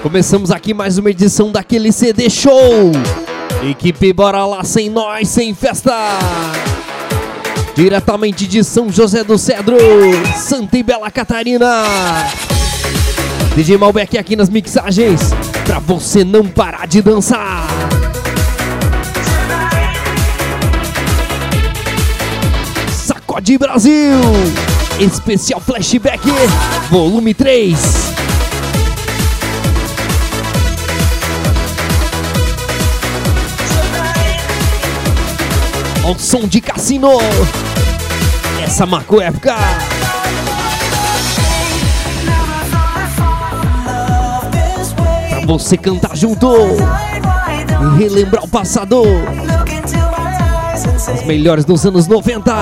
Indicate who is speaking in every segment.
Speaker 1: Começamos aqui mais uma edição daquele CD Show. Equipe Bora Lá, sem nós, sem festa. Diretamente de São José do Cedro, Santa e Bela Catarina. DJ Malbec aqui nas mixagens, pra você não parar de dançar. Sacode Brasil, especial flashback, volume 3. Ao som de Cassino, essa marcou época. Pra você cantar junto e relembrar o passado, as melhores dos anos 90.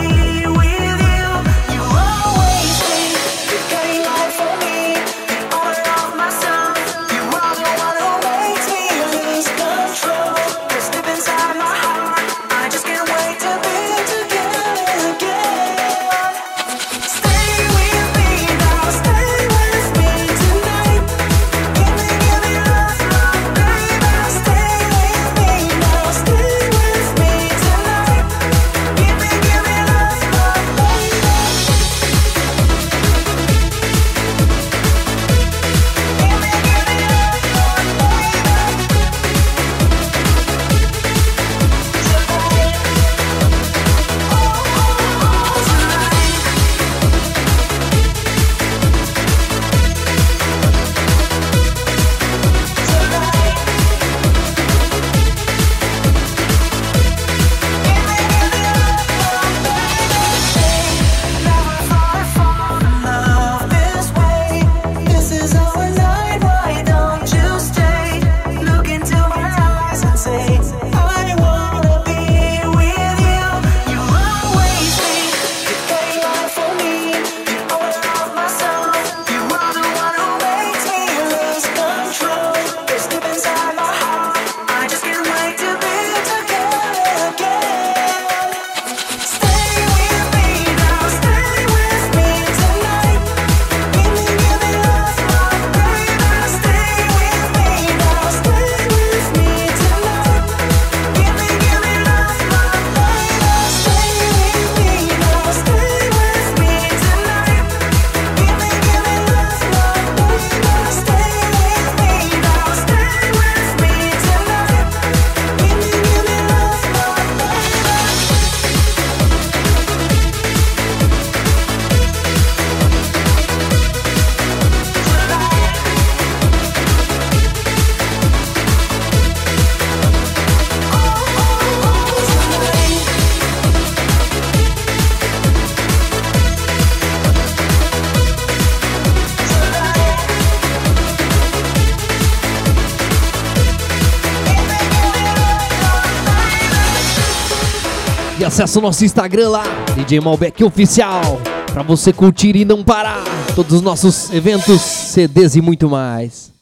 Speaker 1: E acesse o nosso Instagram lá, DJ Malbec Oficial, pra você curtir e não parar todos os nossos eventos, CDs e muito mais.